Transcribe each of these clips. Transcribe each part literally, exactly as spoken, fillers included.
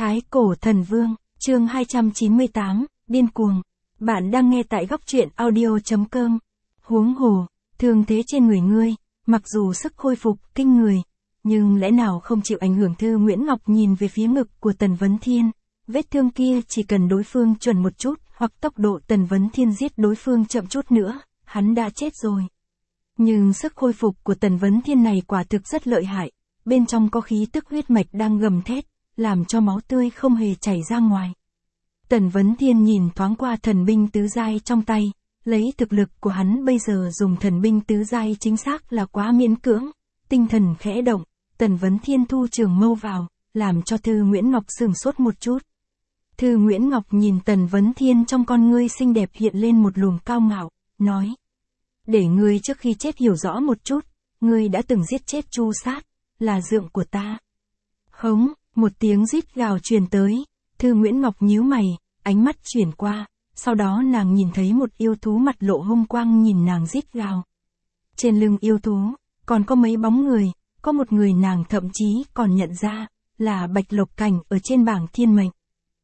Thái Cổ Thần Vương, chương hai trăm chín mươi tám, điên cuồng. Bạn đang nghe tại góc truyện audio.com. Huống hồ, thương thế trên người ngươi, mặc dù sức khôi phục kinh người, nhưng lẽ nào không chịu ảnh hưởng? Thư Nguyễn Ngọc nhìn về phía ngực của Tần Vấn Thiên. Vết thương kia chỉ cần đối phương chuẩn một chút, hoặc tốc độ Tần Vấn Thiên giết đối phương chậm chút nữa, hắn đã chết rồi. Nhưng sức khôi phục của Tần Vấn Thiên này quả thực rất lợi hại, bên trong có khí tức huyết mạch đang gầm thét, làm cho máu tươi không hề chảy ra ngoài. Tần Vấn Thiên nhìn thoáng qua thần binh tứ giai trong tay, lấy thực lực của hắn bây giờ dùng thần binh tứ giai chính xác là quá miễn cưỡng, tinh thần khẽ động, Tần Vấn Thiên thu trường mâu vào, làm cho Thư Nguyễn Ngọc sửng sốt một chút. Thư Nguyễn Ngọc nhìn Tần Vấn Thiên, trong con ngươi xinh đẹp hiện lên một luồng cao ngạo, nói: để ngươi trước khi chết hiểu rõ một chút, ngươi đã từng giết chết Chu Sát, là dượng của ta. Hống, một tiếng rít gào truyền tới, Thư Nguyễn Ngọc nhíu mày, ánh mắt chuyển qua, sau đó nàng nhìn thấy một yêu thú mặt lộ hung quang nhìn nàng rít gào. Trên lưng yêu thú, còn có mấy bóng người, có một người nàng thậm chí còn nhận ra, là Bạch Lộc Cảnh ở trên bảng thiên mệnh.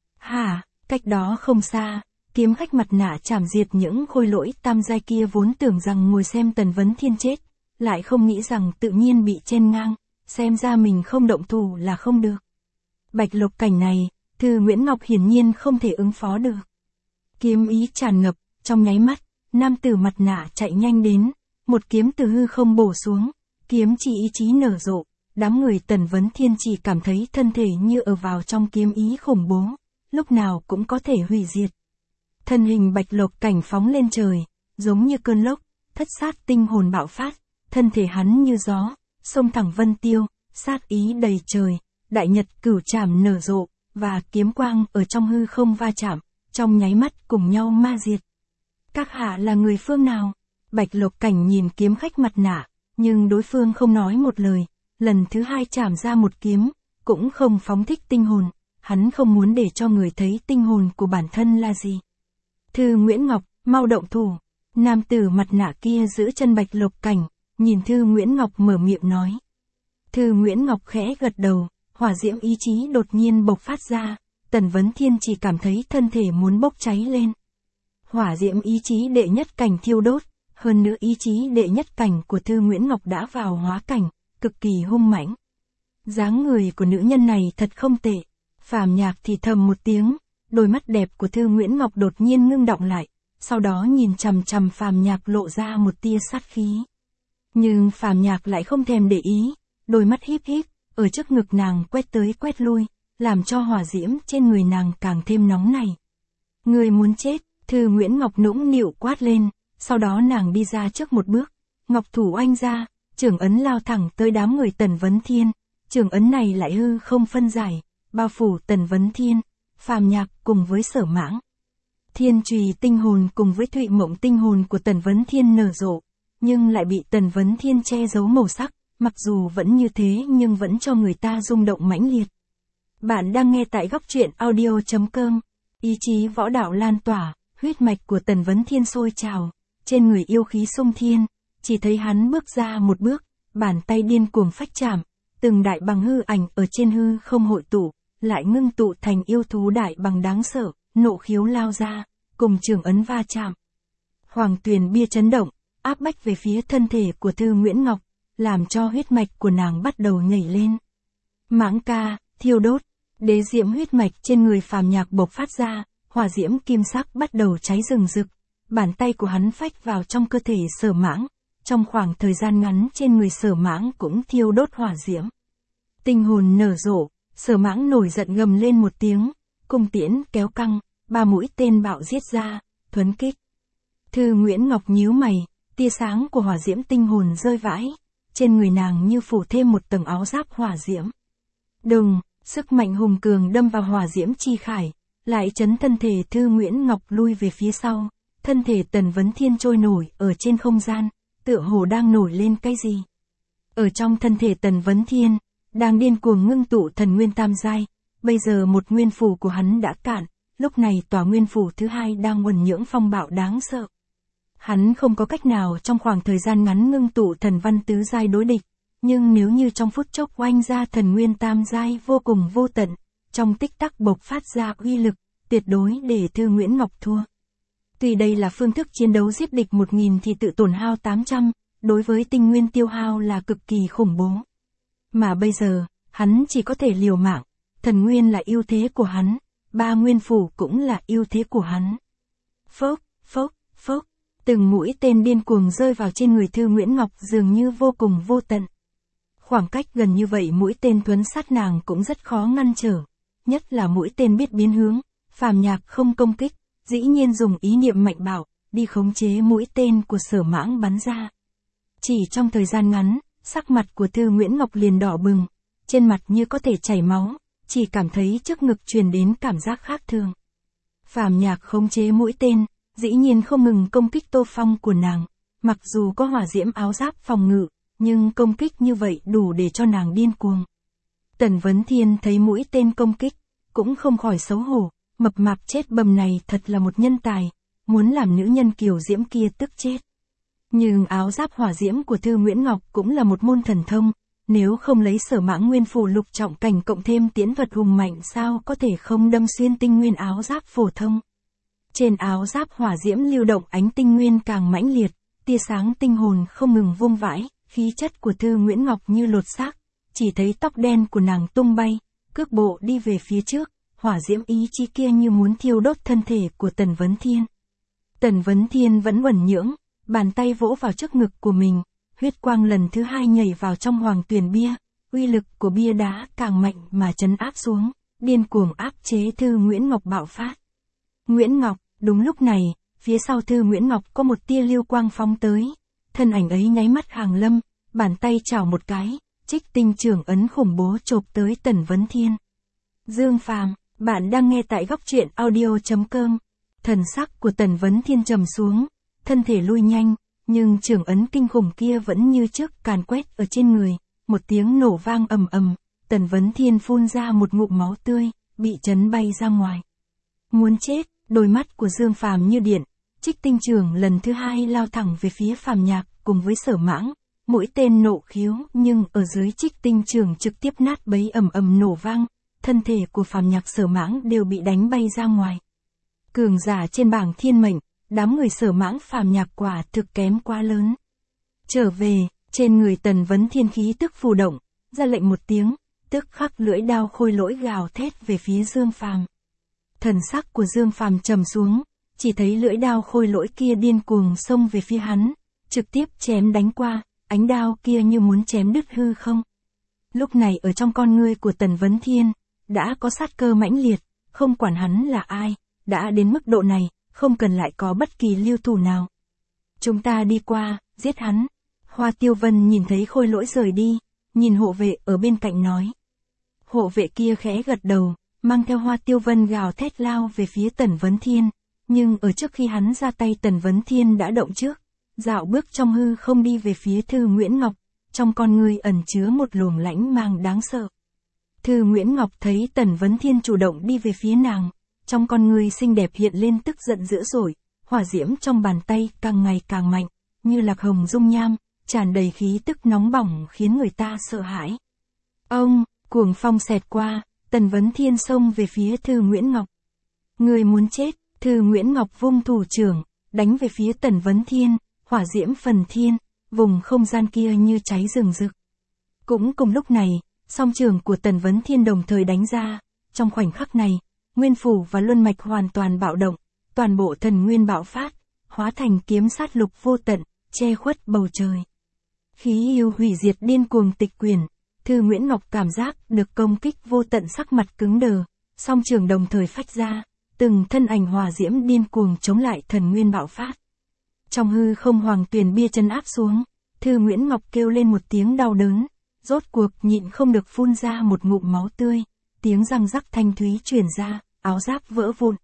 Hả, cách đó không xa, kiếm khách mặt nạ chảm diệt những khôi lỗi tam giai kia vốn tưởng rằng ngồi xem Tần Vấn Thiên chết, lại không nghĩ rằng tự nhiên bị chen ngang, xem ra mình không động thủ là không được. Bạch Lộc Cảnh này, Thư Nguyễn Ngọc hiển nhiên không thể ứng phó được. Kiếm ý tràn ngập, trong nháy mắt, nam tử mặt nạ chạy nhanh đến, một kiếm từ hư không bổ xuống, kiếm chỉ ý chí nở rộ, đám người Tần Vấn Thiên chỉ cảm thấy thân thể như ở vào trong kiếm ý khủng bố, lúc nào cũng có thể hủy diệt. Thân hình Bạch Lộc Cảnh phóng lên trời, giống như cơn lốc, thất sát tinh hồn bạo phát, thân thể hắn như gió, xông thẳng vân tiêu, sát ý đầy trời, đại nhật cửu trảm nở rộ, và kiếm quang ở trong hư không va chạm, trong nháy mắt cùng nhau ma diệt. Các hạ là người phương nào? Bạch Lộc Cảnh nhìn kiếm khách mặt nạ, nhưng đối phương không nói một lời, lần thứ hai chảm ra một kiếm, cũng không phóng thích tinh hồn, hắn không muốn để cho người thấy tinh hồn của bản thân là gì. Thư Nguyễn Ngọc, mau động thủ. Nam tử mặt nạ kia giữ chân Bạch Lộc Cảnh, nhìn Thư Nguyễn Ngọc mở miệng nói. Thư Nguyễn Ngọc khẽ gật đầu, hỏa diễm ý chí đột nhiên bộc phát ra, Tần Vấn Thiên chỉ cảm thấy thân thể muốn bốc cháy lên. Hỏa diễm ý chí đệ nhất cảnh thiêu đốt, hơn nữa ý chí đệ nhất cảnh của Thư Nguyễn Ngọc đã vào hóa cảnh, cực kỳ hung mãnh. Dáng người của nữ nhân này thật không tệ. Phàm Nhạc thì thầm một tiếng, đôi mắt đẹp của Thư Nguyễn Ngọc đột nhiên ngưng động lại, sau đó nhìn chằm chằm Phàm Nhạc lộ ra một tia sát khí. Nhưng Phàm Nhạc lại không thèm để ý, đôi mắt híp híp, ở trước ngực nàng quét tới quét lui, làm cho hỏa diễm trên người nàng càng thêm nóng này. Người muốn chết, Thư Nguyễn Ngọc nũng nịu quát lên, sau đó nàng đi ra trước một bước, ngọc thủ oanh ra, chưởng ấn lao thẳng tới đám người Tần Vấn Thiên, chưởng ấn này lại hư không phân giải, bao phủ Tần Vấn Thiên, Phàm Nhạc cùng với Sở Mãng. Thiên Trùy tinh hồn cùng với Thụy Mộng tinh hồn của Tần Vấn Thiên nở rộ, nhưng lại bị Tần Vấn Thiên che giấu màu sắc, mặc dù vẫn như thế nhưng vẫn cho người ta rung động mãnh liệt. Bạn đang nghe tại góc truyện audio.com. Ý chí võ đạo lan tỏa, huyết mạch của Tần Vấn Thiên sôi trào, trên người yêu khí xung thiên, chỉ thấy hắn bước ra một bước, bàn tay điên cuồng phách chạm, từng đại bằng hư ảnh ở trên hư không hội tụ, lại ngưng tụ thành yêu thú đại bằng đáng sợ, nộ khiếu lao ra, cùng trường ấn va chạm. Hoàng tuyền bia chấn động, áp bách về phía thân thể của Thư Nguyễn Ngọc, làm cho huyết mạch của nàng bắt đầu nhảy lên. Mãng ca, thiêu đốt, đế diễm huyết mạch trên người Phàm Nhạc bộc phát ra, hỏa diễm kim sắc bắt đầu cháy rừng rực, bàn tay của hắn phách vào trong cơ thể Sở Mãng, trong khoảng thời gian ngắn trên người Sở Mãng cũng thiêu đốt hỏa diễm. Tinh hồn nở rộ, Sở Mãng nổi giận gầm lên một tiếng, cung tiễn kéo căng, ba mũi tên bạo giết ra, thuấn kích. Thư Nguyễn Ngọc nhíu mày, tia sáng của hỏa diễm tinh hồn rơi vãi, trên người nàng như phủ thêm một tầng áo giáp hỏa diễm. Đùng, sức mạnh hùng cường đâm vào hỏa diễm chi khải, lại chấn thân thể Thư Nguyễn Ngọc lui về phía sau, thân thể Tần Vấn Thiên trôi nổi ở trên không gian, tựa hồ đang nổi lên cái gì. Ở trong thân thể Tần Vấn Thiên, đang điên cuồng ngưng tụ thần nguyên tam giai, bây giờ một nguyên phủ của hắn đã cạn, lúc này tòa nguyên phủ thứ hai đang uẩn nhưỡng phong bạo đáng sợ. Hắn không có cách nào trong khoảng thời gian ngắn ngưng tụ thần văn tứ giai đối địch, nhưng nếu như trong phút chốc oanh ra thần nguyên tam giai vô cùng vô tận, trong tích tắc bộc phát ra uy lực, tuyệt đối để Thư Nguyễn Ngọc thua. Tuy đây là phương thức chiến đấu giết địch một nghìn thì tự tổn hao tám trăm, đối với tinh nguyên tiêu hao là cực kỳ khủng bố. Mà bây giờ, hắn chỉ có thể liều mạng, thần nguyên là ưu thế của hắn, ba nguyên phủ cũng là ưu thế của hắn. Phốc, phốc, phốc, từng mũi tên điên cuồng rơi vào trên người Thư Nguyễn Ngọc dường như vô cùng vô tận. Khoảng cách gần như vậy mũi tên thuấn sát nàng cũng rất khó ngăn trở, nhất là mũi tên biết biến hướng, Phàm Nhạc không công kích, dĩ nhiên dùng ý niệm mạnh bạo, đi khống chế mũi tên của Sở Mãng bắn ra. Chỉ trong thời gian ngắn, sắc mặt của Thư Nguyễn Ngọc liền đỏ bừng, trên mặt như có thể chảy máu, chỉ cảm thấy trước ngực truyền đến cảm giác khác thường. Phàm Nhạc khống chế mũi tên, dĩ nhiên không ngừng công kích Tô Phong của nàng, mặc dù có hỏa diễm áo giáp phòng ngự, nhưng công kích như vậy đủ để cho nàng điên cuồng. Tần Vấn Thiên thấy mũi tên công kích, cũng không khỏi xấu hổ, mập mạp chết bầm này thật là một nhân tài, muốn làm nữ nhân kiều diễm kia tức chết. Nhưng áo giáp hỏa diễm của Thư Nguyễn Ngọc cũng là một môn thần thông, nếu không lấy Sở Mãng nguyên phủ lục trọng cảnh cộng thêm tiễn thuật hùng mạnh sao có thể không đâm xuyên tinh nguyên áo giáp phổ thông. Trên áo giáp hỏa diễm lưu động ánh tinh nguyên càng mãnh liệt, tia sáng tinh hồn không ngừng vung vãi, khí chất của Thư Nguyễn Ngọc như lột xác, chỉ thấy tóc đen của nàng tung bay, cước bộ đi về phía trước, hỏa diễm ý chí kia như muốn thiêu đốt thân thể của Tần Vấn Thiên. Tần Vấn Thiên vẫn uẩn nhưỡng, bàn tay vỗ vào trước ngực của mình, huyết quang lần thứ hai nhảy vào trong hoàng tuyển bia, uy lực của bia đá càng mạnh mà trấn áp xuống, điên cuồng áp chế Thư Nguyễn Ngọc bạo phát. Nguyễn Ngọc, đúng lúc này, phía sau Thư Nguyễn Ngọc có một tia lưu quang phóng tới, thân ảnh ấy nháy mắt hàng lâm, bàn tay chảo một cái, trích tinh trưởng ấn khủng bố chộp tới Tần Vấn Thiên. Dương Phàm, bạn đang nghe tại góc truyện audio chấm com. Thần sắc của Tần Vấn Thiên trầm xuống, thân thể lui nhanh, nhưng trưởng ấn kinh khủng kia vẫn như trước càn quét ở trên người, một tiếng nổ vang ầm ầm, Tần Vấn Thiên phun ra một ngụm máu tươi, bị chấn bay ra ngoài. Muốn chết, đôi mắt của Dương Phàm như điện, trích tinh trưởng lần thứ hai lao thẳng về phía Phàm Nhạc cùng với Sở Mãng, mũi tên nộ khiếu nhưng ở dưới trích tinh trưởng trực tiếp nát bấy ầm ầm nổ vang, thân thể của Phàm Nhạc Sở Mãng đều bị đánh bay ra ngoài. Cường giả trên bảng thiên mệnh, đám người Sở Mãng Phàm Nhạc quả thực kém quá lớn. Trở về, trên người Tần Vấn Thiên khí tức phù động, ra lệnh một tiếng, tức khắc lưỡi đao khôi lỗi gào thét về phía Dương Phàm. Thần sắc của Dương Phàm trầm xuống, chỉ thấy lưỡi đao khôi lỗi kia điên cuồng xông về phía hắn, trực tiếp chém đánh qua, ánh đao kia như muốn chém đứt hư không. Lúc này ở trong con ngươi của Tần Vấn Thiên, đã có sát cơ mãnh liệt, không quản hắn là ai, đã đến mức độ này, không cần lại có bất kỳ lưu thủ nào. Chúng ta đi qua, giết hắn. Hoa Tiêu Vân nhìn thấy khôi lỗi rời đi, nhìn hộ vệ ở bên cạnh nói. Hộ vệ kia khẽ gật đầu, mang theo Hoa Tiêu Vân gào thét lao về phía Tần Vấn Thiên, nhưng ở trước khi hắn ra tay Tần Vấn Thiên đã động trước, dạo bước trong hư không đi về phía Thư Nguyễn Ngọc, trong con ngươi ẩn chứa một luồng lãnh mang đáng sợ. Thư Nguyễn Ngọc thấy Tần Vấn Thiên chủ động đi về phía nàng, trong con ngươi xinh đẹp hiện lên tức giận dữ dội, hỏa diễm trong bàn tay càng ngày càng mạnh, như lạc hồng dung nham, tràn đầy khí tức nóng bỏng khiến người ta sợ hãi. Ông, cuồng phong xẹt qua, Tần Vấn Thiên xông về phía Thư Nguyễn Ngọc. Người muốn chết, Thư Nguyễn Ngọc vung thủ trưởng, đánh về phía Tần Vấn Thiên, hỏa diễm phần thiên, vùng không gian kia như cháy rừng rực. Cũng cùng lúc này, song trường của Tần Vấn Thiên đồng thời đánh ra, trong khoảnh khắc này, nguyên phủ và luân mạch hoàn toàn bạo động, toàn bộ thần nguyên bạo phát, hóa thành kiếm sát lục vô tận, che khuất bầu trời. Khí yêu hủy diệt điên cuồng tịch quyển, Thư Nguyễn Ngọc cảm giác được công kích vô tận, sắc mặt cứng đờ, song trường đồng thời phách ra, từng thân ảnh hỏa diễm điên cuồng chống lại thần nguyên bạo phát. Trong hư không hoàng tuyền bia chân áp xuống, Thư Nguyễn Ngọc kêu lên một tiếng đau đớn, rốt cuộc nhịn không được phun ra một ngụm máu tươi, tiếng răng rắc thanh thúy truyền ra, áo giáp vỡ vụn.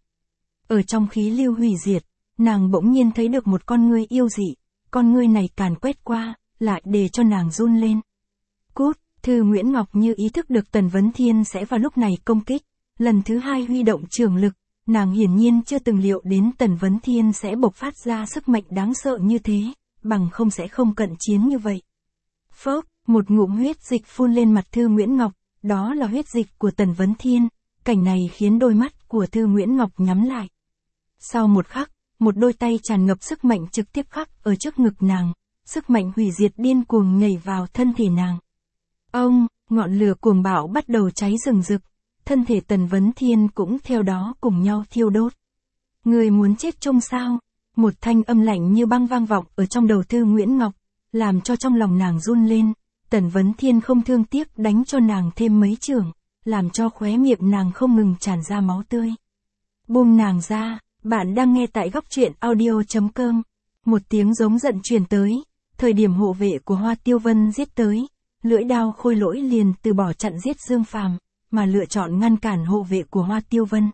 Ở trong khí lưu hủy diệt, nàng bỗng nhiên thấy được một con ngươi yêu dị, con ngươi này càn quét qua, lại để cho nàng run lên. Cút, Thư Nguyễn Ngọc như ý thức được Tần Vấn Thiên sẽ vào lúc này công kích, lần thứ hai huy động trường lực, nàng hiển nhiên chưa từng liệu đến Tần Vấn Thiên sẽ bộc phát ra sức mạnh đáng sợ như thế, bằng không sẽ không cận chiến như vậy. Phốc, một ngụm huyết dịch phun lên mặt Thư Nguyễn Ngọc, đó là huyết dịch của Tần Vấn Thiên, Cảnh này khiến đôi mắt của Thư Nguyễn Ngọc nhắm lại. Sau một khắc, một đôi tay tràn ngập sức mạnh trực tiếp khắc ở trước ngực nàng, sức mạnh hủy diệt điên cuồng nhảy vào thân thể nàng. Ông, ngọn lửa cuồng bạo bắt đầu cháy rừng rực, thân thể Tần Vấn Thiên cũng theo đó cùng nhau thiêu đốt. Người muốn chết chung sao? Một thanh âm lạnh như băng vang vọng ở trong đầu Thư Nguyễn Ngọc, làm cho trong lòng nàng run lên. Tần Vấn Thiên không thương tiếc đánh cho nàng thêm mấy chưởng, làm cho khóe miệng nàng không ngừng tràn ra máu tươi. Buông nàng ra, bạn đang nghe tại góc truyện audio chấm com. Một tiếng giống giận truyền tới, thời điểm hộ vệ của Hoa Tiêu Vân giết tới, lưỡi đao Khôi Lỗi liền từ bỏ chặn giết Dương Phàm, mà lựa chọn ngăn cản hộ vệ của Hoa Tiêu Vân.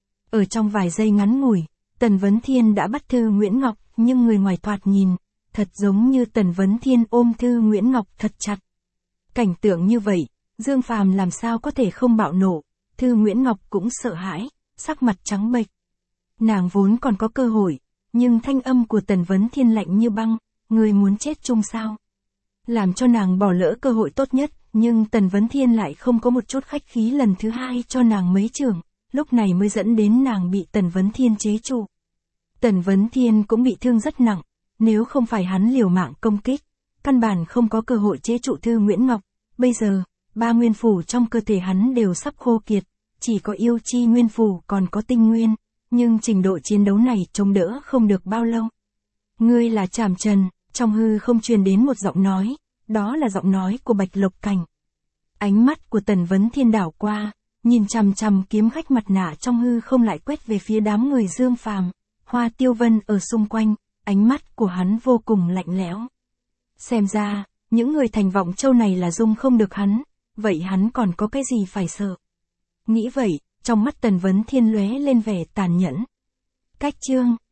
Ở trong vài giây ngắn ngủi, Tần Vấn Thiên đã bắt Thư Nguyễn Ngọc, nhưng người ngoài thoạt nhìn, thật giống như Tần Vấn Thiên ôm Thư Nguyễn Ngọc thật chặt. Cảnh tượng như vậy, Dương Phàm làm sao có thể không bạo nộ, Thư Nguyễn Ngọc cũng sợ hãi, sắc mặt trắng bệch. Nàng vốn còn có cơ hội, nhưng thanh âm của Tần Vấn Thiên lạnh như băng, người muốn chết chung sao? Làm cho nàng bỏ lỡ cơ hội tốt nhất, nhưng Tần Vấn Thiên lại không có một chút khách khí lần thứ hai cho nàng mấy chưởng, lúc này mới dẫn đến nàng bị Tần Vấn Thiên chế trụ. Tần Vấn Thiên cũng bị thương rất nặng, nếu không phải hắn liều mạng công kích, căn bản không có cơ hội chế trụ Thư Nguyễn Ngọc. Bây giờ, ba nguyên phủ trong cơ thể hắn đều sắp khô kiệt, chỉ có yêu chi nguyên phủ còn có tinh nguyên, nhưng trình độ chiến đấu này chống đỡ không được bao lâu. Ngươi là Trảm Trần, trong hư không truyền đến một giọng nói, đó là giọng nói của Bạch Lộc Cảnh. Ánh mắt của Tần Vấn Thiên đảo qua, nhìn chằm chằm kiếm khách mặt nạ trong hư không lại quét về phía đám người Dương Phàm, Hoa Tiêu Vân ở xung quanh, ánh mắt của hắn vô cùng lạnh lẽo. Xem ra, những người thành Vọng Châu này là dung không được hắn, vậy hắn còn có cái gì phải sợ? Nghĩ vậy, trong mắt Tần Vấn Thiên lóe lên vẻ tàn nhẫn. Cách chương